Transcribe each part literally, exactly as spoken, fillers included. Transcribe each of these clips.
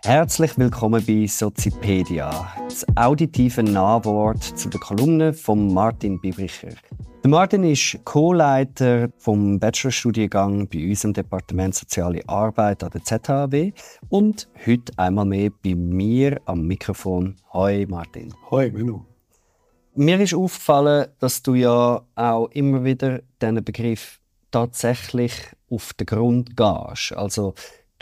Herzlich willkommen bei Sozipedia, das auditive Nachwort zu der Kolumne von Martin Bibricher. Der Martin ist Co-Leiter vom Bachelorstudiengang bei uns im Departement Soziale Arbeit an der Z H W und heute einmal mehr bei mir am Mikrofon. Hoi Martin. Hoi Menno. Mir ist aufgefallen, dass du ja auch immer wieder diesen Begriff tatsächlich auf den Grund gehst. Also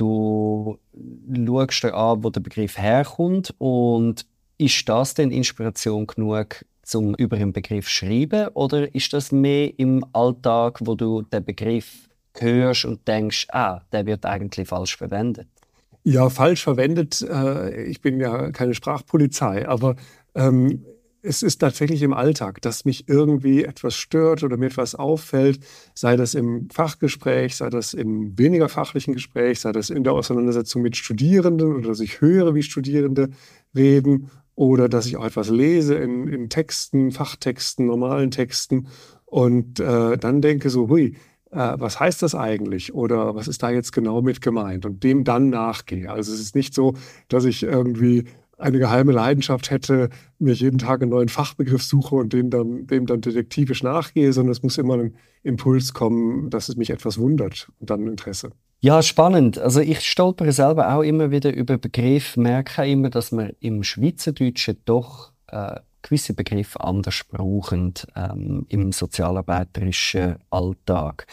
du schaust dir an, wo der Begriff herkommt, und ist das denn Inspiration genug, um über den Begriff zu schreiben, oder ist das mehr im Alltag, wo du den Begriff hörst und denkst, ah, der wird eigentlich falsch verwendet? Ja, falsch verwendet. Äh, ich bin ja keine Sprachpolizei, aber ähm, es ist tatsächlich im Alltag, dass mich irgendwie etwas stört oder mir etwas auffällt, sei das im Fachgespräch, sei das im weniger fachlichen Gespräch, sei das in der Auseinandersetzung mit Studierenden oder dass ich höre, wie Studierende reden oder dass ich auch etwas lese in, in Texten, Fachtexten, normalen Texten und äh, dann denke so, hui, äh, was heißt das eigentlich oder was ist da jetzt genau mit gemeint und dem dann nachgehe. Also es ist nicht so, dass ich irgendwie eine geheime Leidenschaft hätte, mir jeden Tag einen neuen Fachbegriff suche und dem dann, dem dann detektivisch nachgehe, sondern es muss immer ein Impuls kommen, dass es mich etwas wundert und dann Interesse. Ja, spannend. Also ich stolpere selber auch immer wieder über Begriffe, merke immer, dass wir im Schweizerdeutschen doch äh, gewisse Begriffe anders brauchen ähm, im sozialarbeiterischen Alltag.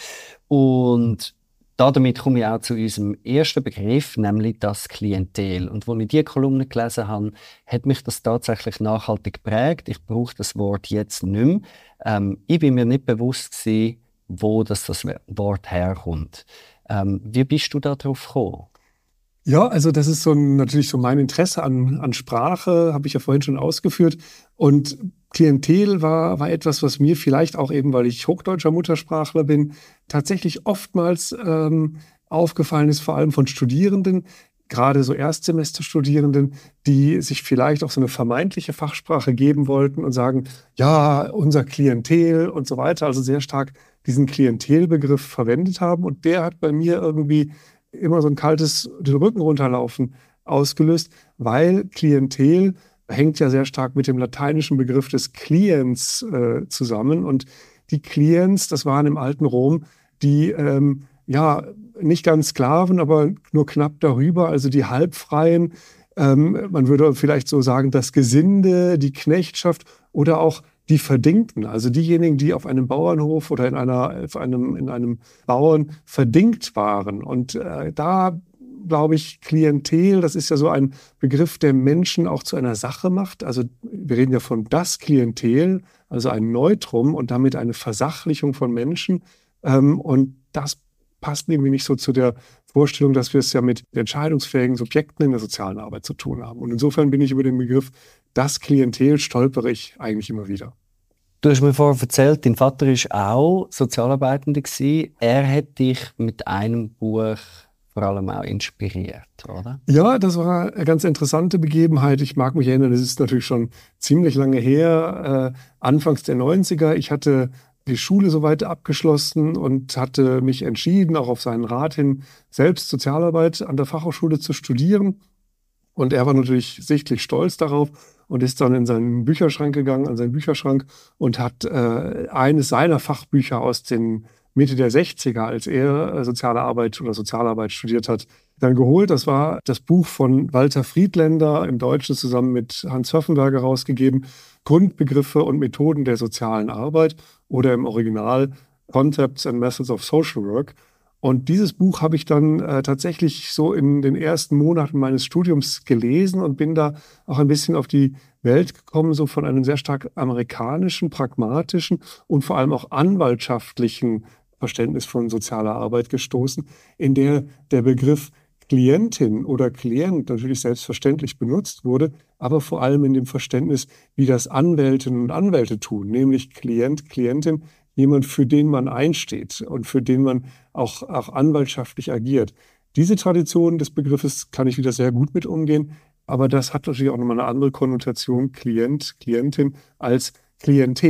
Und damit komme ich auch zu unserem ersten Begriff, nämlich das Klientel. Und als ich diese Kolumne gelesen habe, hat mich das tatsächlich nachhaltig geprägt. Ich brauche das Wort jetzt nicht mehr. Ähm, ich bin mir nicht bewusst gewesen, wo das, das Wort herkommt. Ähm, wie bist du da drauf gekommen? Ja, also das ist so ein, natürlich so mein Interesse an, an Sprache, habe ich ja vorhin schon ausgeführt. Und Klientel war, war etwas, was mir vielleicht auch eben, weil ich hochdeutscher Muttersprachler bin, tatsächlich oftmals ähm, aufgefallen ist, vor allem von Studierenden, gerade so Erstsemesterstudierenden, die sich vielleicht auch so eine vermeintliche Fachsprache geben wollten und sagen, ja, unser Klientel und so weiter, also sehr stark diesen Klientelbegriff verwendet haben. Und der hat bei mir irgendwie immer so ein kaltes den Rücken runterlaufen ausgelöst, weil Klientel hängt ja sehr stark mit dem lateinischen Begriff des Cliens äh, zusammen. Und die Cliens, das waren im alten Rom die, ähm, ja, nicht ganz Sklaven, aber nur knapp darüber, also die Halbfreien. Ähm, man würde vielleicht so sagen, das Gesinde, die Knechtschaft oder auch die Verdingten, also diejenigen, die auf einem Bauernhof oder in, einer, auf einem, in einem Bauern verdingt waren. Und äh, da glaube ich, Klientel, das ist ja so ein Begriff, der Menschen auch zu einer Sache macht. Also wir reden ja von das Klientel, also ein Neutrum und damit eine Versachlichung von Menschen. Ähm, und das passt irgendwie nicht so zu der Vorstellung, dass wir es ja mit entscheidungsfähigen Subjekten in der sozialen Arbeit zu tun haben. Und insofern bin ich über den Begriff das Klientel stolpere ich eigentlich immer wieder. Du hast mir vorher erzählt, dein Vater war auch Sozialarbeitender. Er hat dich mit einem Buch vor allem auch inspiriert, oder? Ja, das war eine ganz interessante Begebenheit. Ich mag mich erinnern, das ist natürlich schon ziemlich lange her, äh, anfangs der neunziger. Ich hatte die Schule soweit abgeschlossen und hatte mich entschieden, auch auf seinen Rat hin, selbst Sozialarbeit an der Fachhochschule zu studieren. Und er war natürlich sichtlich stolz darauf und ist dann in seinen Bücherschrank gegangen, an seinen Bücherschrank und hat äh, eines seiner Fachbücher aus den Mitte der sechziger, als er äh, Soziale Arbeit oder Sozialarbeit studiert hat, dann geholt. Das war das Buch von Walter Friedländer, im Deutschen zusammen mit Hans Pfaffenberger rausgegeben, Grundbegriffe und Methoden der sozialen Arbeit oder im Original Concepts and Methods of Social Work. Und dieses Buch habe ich dann äh, tatsächlich so in den ersten Monaten meines Studiums gelesen und bin da auch ein bisschen auf die Welt gekommen, so von einem sehr stark amerikanischen, pragmatischen und vor allem auch anwaltschaftlichen Verständnis von sozialer Arbeit gestoßen, in der der Begriff Klientin oder Klient natürlich selbstverständlich benutzt wurde, aber vor allem in dem Verständnis, wie das Anwältinnen und Anwälte tun, nämlich Klient, Klientin, jemand, für den man einsteht und für den man auch, auch anwaltschaftlich agiert. Diese Tradition des Begriffes kann ich wieder sehr gut mit umgehen, aber das hat natürlich auch nochmal eine andere Konnotation, Klient, Klientin, als Klientel.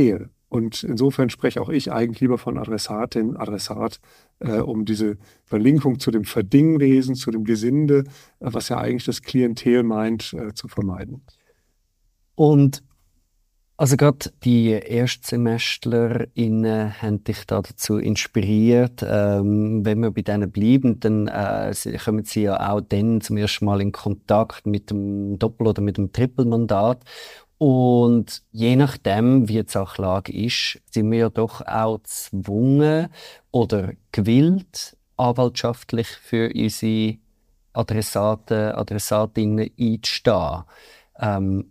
Und insofern spreche auch ich eigentlich lieber von Adressatin, Adressat, äh, um diese Verlinkung zu dem Verdinglesen, zu dem Gesinde, äh, was ja eigentlich das Klientel meint, äh, zu vermeiden. Und also gerade die ErstsemesterInnen haben dich da dazu inspiriert. Ähm, wenn wir bei denen bleiben, dann äh, sie- kommen sie ja auch dann zum ersten Mal in Kontakt mit dem Doppel- oder mit dem Trippelmandat. Und je nachdem, wie die Sachlage ist, sind wir ja doch auch gezwungen oder gewillt, anwaltschaftlich für unsere Adressaten, Adressatinnen einzustehen. Ähm,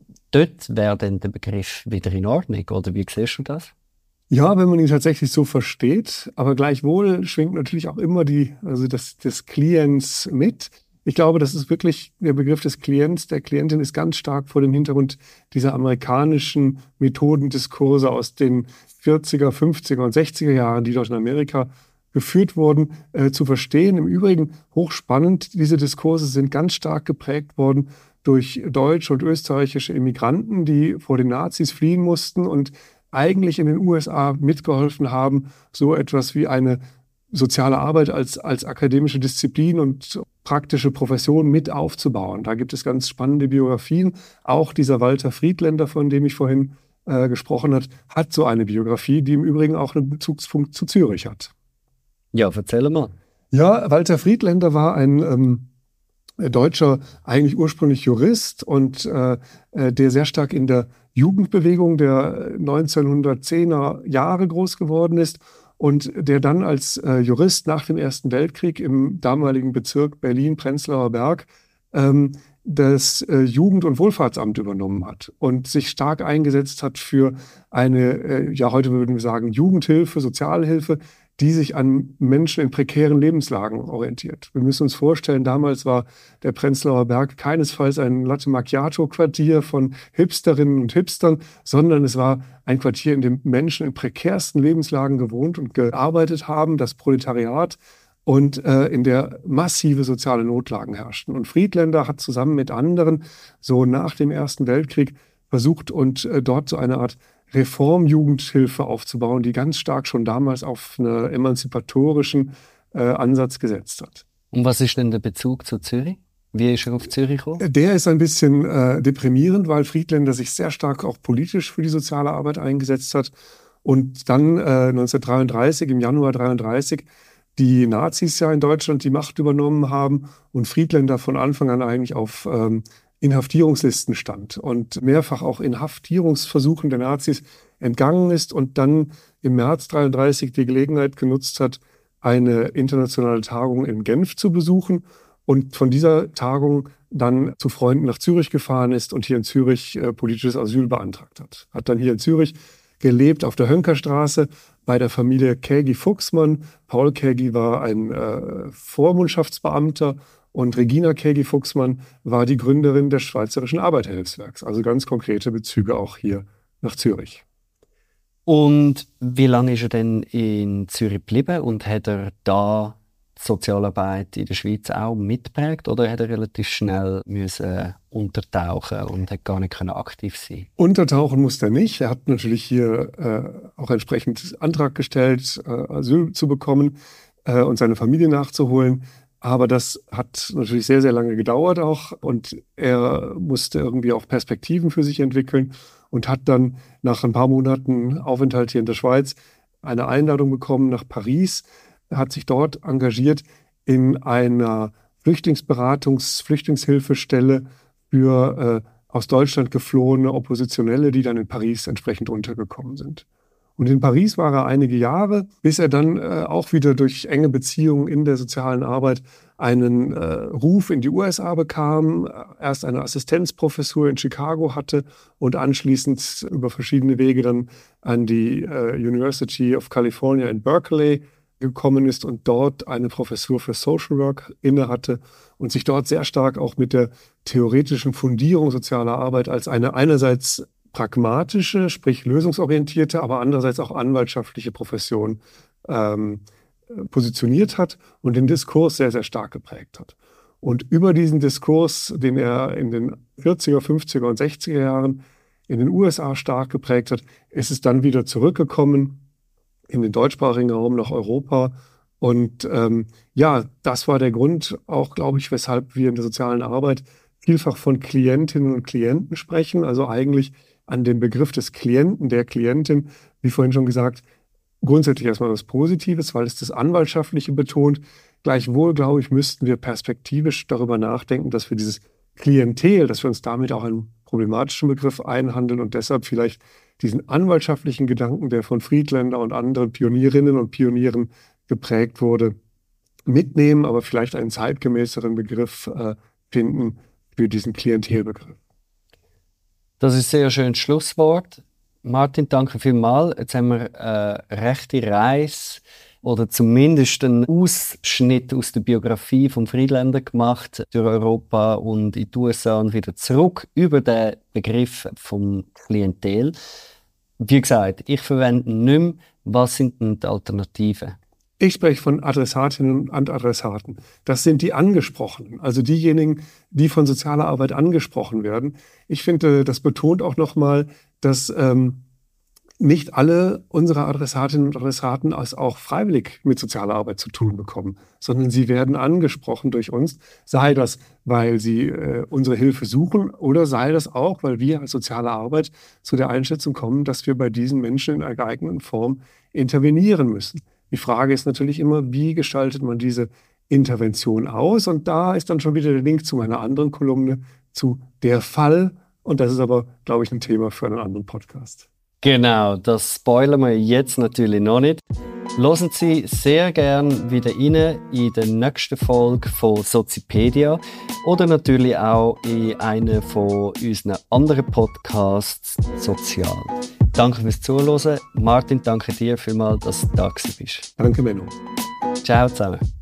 Dort wäre dann der Begriff wieder in Ordnung, oder wie siehst du das? Ja, wenn man ihn tatsächlich so versteht, aber gleichwohl schwingt natürlich auch immer die, also das, des Klients mit. Ich glaube, das ist wirklich der Begriff des Klients, der Klientin ist ganz stark vor dem Hintergrund dieser amerikanischen Methodendiskurse aus den vierziger, fünfziger und sechziger Jahren, die dort in Amerika geführt wurden, äh, zu verstehen. Im Übrigen hochspannend, diese Diskurse sind ganz stark geprägt worden durch deutsche und österreichische Immigranten, die vor den Nazis fliehen mussten und eigentlich in den U S A mitgeholfen haben, so etwas wie eine soziale Arbeit als, als akademische Disziplin und praktische Profession mit aufzubauen. Da gibt es ganz spannende Biografien. Auch dieser Walter Friedländer, von dem ich vorhin äh, gesprochen habe, hat so eine Biografie, die im Übrigen auch einen Bezugspunkt zu Zürich hat. Ja, erzähl mal. Ja, Walter Friedländer war ein ähm, Deutscher, eigentlich ursprünglich Jurist und äh, der sehr stark in der Jugendbewegung der neunzehnhundertzehner Jahre groß geworden ist und der dann als äh, Jurist nach dem Ersten Weltkrieg im damaligen Bezirk Berlin-Prenzlauer Berg ähm, das äh, Jugend- und Wohlfahrtsamt übernommen hat und sich stark eingesetzt hat für eine, äh, ja heute würden wir sagen, Jugendhilfe, Sozialhilfe, die sich an Menschen in prekären Lebenslagen orientiert. Wir müssen uns vorstellen, damals war der Prenzlauer Berg keinesfalls ein Latte Macchiato-Quartier von Hipsterinnen und Hipstern, sondern es war ein Quartier, in dem Menschen in prekärsten Lebenslagen gewohnt und gearbeitet haben, das Proletariat, und äh, in der massive soziale Notlagen herrschten. Und Friedländer hat zusammen mit anderen so nach dem Ersten Weltkrieg versucht und äh, dort so eine Art Reformjugendhilfe aufzubauen, die ganz stark schon damals auf einen emanzipatorischen äh, Ansatz gesetzt hat. Und was ist denn der Bezug zu Zürich? Wie ist er auf Zürich gekommen? Der ist ein bisschen äh, deprimierend, weil Friedländer sich sehr stark auch politisch für die soziale Arbeit eingesetzt hat und dann äh, neunzehnhundertdreiunddreißig, im Januar neunzehnhundertdreiunddreißig, die Nazis ja in Deutschland die Macht übernommen haben und Friedländer von Anfang an eigentlich auf ähm, Inhaftierungslisten stand und mehrfach auch Inhaftierungsversuchen der Nazis entgangen ist und dann im März neunzehnhundertdreiunddreißig die Gelegenheit genutzt hat, eine internationale Tagung in Genf zu besuchen und von dieser Tagung dann zu Freunden nach Zürich gefahren ist und hier in Zürich äh, politisches Asyl beantragt hat. Hat dann hier in Zürich gelebt auf der Hönkerstraße bei der Familie Kägi-Fuchsmann. Paul Kägi war ein äh, Vormundschaftsbeamter und Regina Kägi-Fuchsmann war die Gründerin des Schweizerischen Arbeiterhilfswerks. Also ganz konkrete Bezüge auch hier nach Zürich. Und wie lange ist er denn in Zürich geblieben und hat er da die Sozialarbeit in der Schweiz auch mitgeprägt oder hat er relativ schnell müssen untertauchen und hat gar nicht können aktiv sein? Untertauchen musste er nicht. Er hat natürlich hier äh, auch entsprechend Antrag gestellt, äh, Asyl zu bekommen äh, und seine Familie nachzuholen. Aber das hat natürlich sehr, sehr lange gedauert auch und er musste irgendwie auch Perspektiven für sich entwickeln und hat dann nach ein paar Monaten Aufenthalt hier in der Schweiz eine Einladung bekommen nach Paris, hat sich dort engagiert in einer Flüchtlingsberatungs-, Flüchtlingshilfestelle für äh, aus Deutschland geflohene Oppositionelle, die dann in Paris entsprechend untergekommen sind. Und in Paris war er einige Jahre, bis er dann äh, auch wieder durch enge Beziehungen in der sozialen Arbeit einen äh, Ruf in die U S A bekam, erst eine Assistenzprofessur in Chicago hatte und anschließend über verschiedene Wege dann an die äh, University of California in Berkeley gekommen ist und dort eine Professur für Social Work innehatte und sich dort sehr stark auch mit der theoretischen Fundierung sozialer Arbeit als eine einerseits pragmatische, sprich lösungsorientierte, aber andererseits auch anwaltschaftliche Profession ähm, positioniert hat und den Diskurs sehr, sehr stark geprägt hat. Und über diesen Diskurs, den er in den vierziger, fünfziger und sechziger Jahren in den U S A stark geprägt hat, ist es dann wieder zurückgekommen in den deutschsprachigen Raum nach Europa. Und ähm, ja, das war der Grund auch, glaube ich, weshalb wir in der sozialen Arbeit vielfach von Klientinnen und Klienten sprechen. Also eigentlich an dem Begriff des Klienten, der Klientin, wie vorhin schon gesagt, grundsätzlich erstmal was Positives, weil es das Anwaltschaftliche betont. Gleichwohl, glaube ich, müssten wir perspektivisch darüber nachdenken, dass wir dieses Klientel, dass wir uns damit auch einen problematischen Begriff einhandeln und deshalb vielleicht diesen anwaltschaftlichen Gedanken, der von Friedländer und anderen Pionierinnen und Pionieren geprägt wurde, mitnehmen, aber vielleicht einen zeitgemäßeren Begriff äh, finden für diesen Klientelbegriff. Das ist ein sehr schönes Schlusswort. Martin, danke vielmals. Jetzt haben wir eine rechte Reise oder zumindest einen Ausschnitt aus der Biografie von Friedländer gemacht, durch Europa und in die U S A und wieder zurück über den Begriff vom Klientel. Wie gesagt, ich verwende ihn nicht mehr. Was sind denn die Alternativen? Ich spreche von Adressatinnen und Adressaten. Das sind die Angesprochenen, also diejenigen, die von sozialer Arbeit angesprochen werden. Ich finde, das betont auch nochmal, dass ähm, nicht alle unsere Adressatinnen und Adressaten es auch freiwillig mit sozialer Arbeit zu tun bekommen, sondern sie werden angesprochen durch uns, sei das, weil sie äh, unsere Hilfe suchen oder sei das auch, weil wir als soziale Arbeit zu der Einschätzung kommen, dass wir bei diesen Menschen in einer geeigneten Form intervenieren müssen. Die Frage ist natürlich immer, wie gestaltet man diese Intervention aus? Und da ist dann schon wieder der Link zu meiner anderen Kolumne, zu Der Fall. Und das ist aber, glaube ich, ein Thema für einen anderen Podcast. Genau, das spoilern wir jetzt natürlich noch nicht. Hören Sie sehr gern wieder rein in der nächsten Folge von Sozipedia oder natürlich auch in einer von unseren anderen Podcasts Sozial. Danke fürs Zuhören. Martin, danke dir vielmals, dass du da bist. Danke, Menno. Ciao zusammen.